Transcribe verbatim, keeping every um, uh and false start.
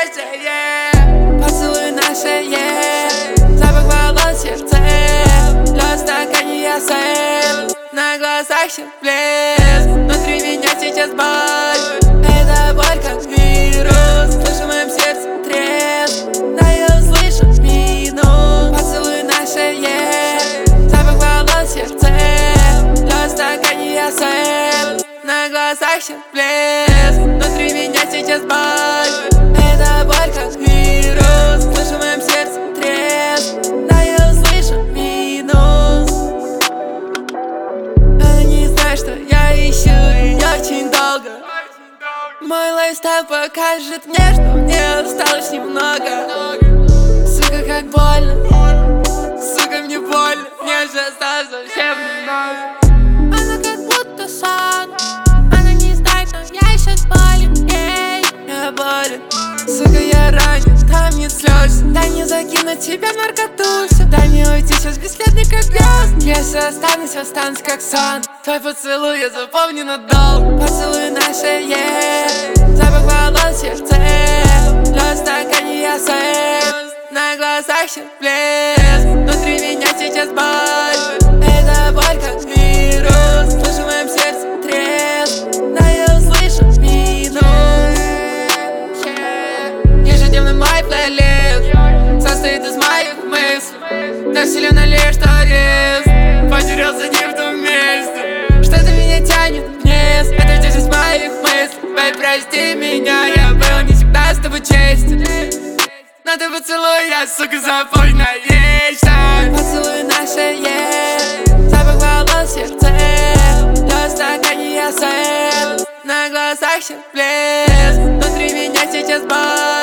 шее. Поцелуй на шее, запах волос в сердце. Лед в стакане я сэм, на глазах все блеск. Внутри меня сейчас боль, это боль как вирус. Слышу в моем сердце треск, да я услышу минус. Поцелуй на шее, запах волос в сердце. Лед в стакане я сэм, на глазах все блеск. Внутри меня сейчас боль, это боль как вирус. Слышу в моем сердце треск, да я услышу минус. Она не знает, что я ищу ее очень долго. Мой лайфстайл покажет мне, что мне осталось немного. Сука, как больно, сука, мне больно, мне же осталось совсем немного. Она как будто сон, она не знает, но я сейчас болен ей. Я болен, сука, я ранен, там нет слез. Дай мне закинуть тебя в наркоту. Дай мне уйти сейчас бесследный как грязь. Если останусь, останусь как сон. Твой поцелуй я запомню надолго. Поцелуй на шее, запах волос в сердце. Лед в стакане я сэм, на глазах все блеск. Внутри меня сейчас боль, это боль как вирус. Слышу в моем сердце треск, да я услышу минус. Ежедневный мой плейлист состоит из моих мыслей. Так сильно лишь арест, потерялся не в том месте. Что-то меня тянет вниз, это десять моих мыслей. Бэй, прости меня, я был не всегда с тобой честен. Но ты поцелуй, я, сука, запомню навечно. Поцелуй на шее, запах волос в сердце. Лед в стакане я сэм, на глазах все блеск. Внутри меня сейчас боль.